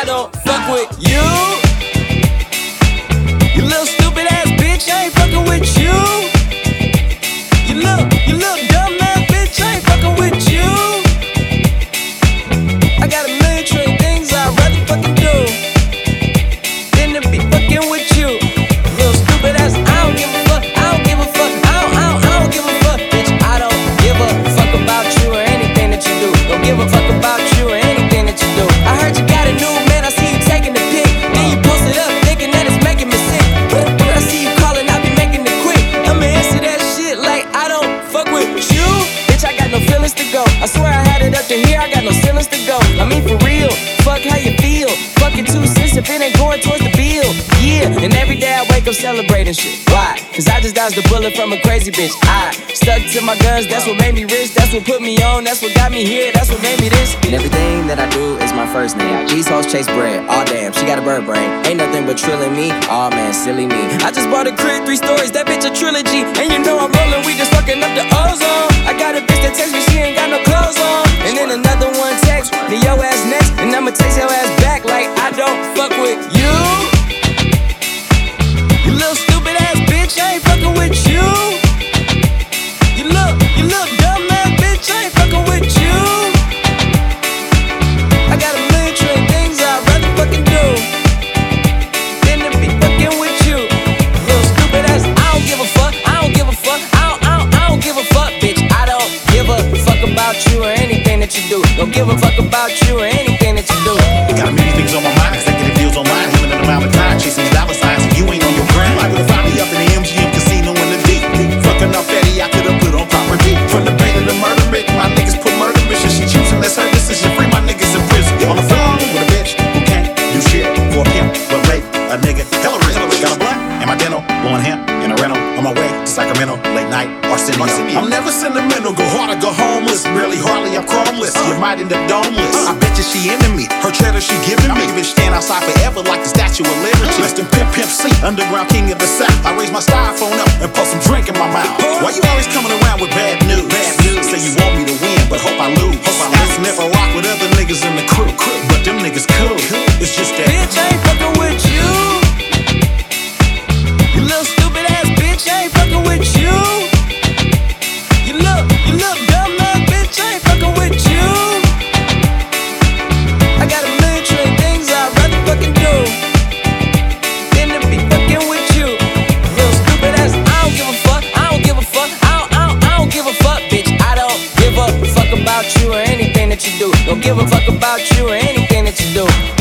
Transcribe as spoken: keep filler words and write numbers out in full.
don't fuck with you. You little stupid ass bitch, I ain't fucking with you. You little, you little dumb ass bitch, I ain't fucking with you. I got a million trillion things I'd rather fucking do than to be fucking with you. Little stupid ass, I don't give a fuck, I don't give a fuck, I don't, I don't, I don't give a fuck, bitch. I don't give a fuck about you or anything that you do. Don't give a fuck about you or anything that you do. I heard you got a new man, I see you taking the pic. Then you post it up thinking that it's making me sick. When I see you calling, I be making it quick. I'ma answer that shit like I don't fuck with you. Bitch, I got no feelings to go. I swear I had it up to here, I got no ceilings to go. I mean for real, fuck how you feel. Fucking two cents if it ain't going towards the bill. Yeah, and every day I wake up celebrating shit. Why? Cause I just dodged a bullet from a crazy bitch. I stuck to my guns, that's what made me rich. That's what put me on, that's what got me here. That's what made me this. And everything that I do is my first name. These hoes chase bread, aw damn, she got a bird brain. Ain't nothing but trilling me, aw man, silly me. I just bought a crib, three stories, that bitch a trilogy. And you know I'm rolling, we just fucking up the ozone. I got a bitch that text me, she ain't got no clothes on. And then another one text me, yo ass next. And I'ma text your ass back like I don't fuck with you. You little stupid ass bitch, I ain't fucking with you. You look, you look dumb ass bitch, I ain't fucking with you. I got a million trillion things I'd rather fucking do than to be fucking with you. Little stupid ass, I don't give a fuck, I don't give a fuck, I don't, I don't, I don't give a fuck, bitch. I don't give a fuck about you or anything that you do. Don't give a fuck about you or anything that you do. Got many things on my mind, executive deals online, limited amount of time, chasing these dollar signs, and you ain't on your grind. I would've found me up in the M G M casino in the deep. Fucking up Eddie, I could've put on proper beat. From the bait of the murder bit, my niggas put murder mission. She choosing, that's her decision. Free my niggas in prison. On the phone with a bitch who can't do shit for a pimp, but rape a nigga. Hella rich, got a blunt and my dental, blowing hemp in a rental. On my way to Sacramento, late night, Arsenio. I'm never sentimental, go hard or go homeless. Really hardly, I'm chromeless. You might end up domeless. I bet you she into me, her cheddar she giving me. Bitch stand outside forever like the Statue of Liberty. Rest in Pimp Pimp C, underground king of the South. I raise my styrofoam up and pour some drink in my mouth. Why you always coming around with bad news? Bad news. Say you want me to win, but hope I lose. Hope I lose. Never rock with other niggas in the crew, but them niggas cool. It's just that bitch, I ain't fucking with you. You little stupid ass bitch, I ain't fucking with you. You look, you look dumb ass bitch, I ain't fucking with you. I got a million trillion things I'd rather fucking do than to be fucking with you. Little stupid ass, I don't give a fuck, I don't give a fuck, I don't, I don't, I don't give a fuck, bitch. I don't give a fuck about you or anything that you do. Don't give a fuck about you or anything that you do.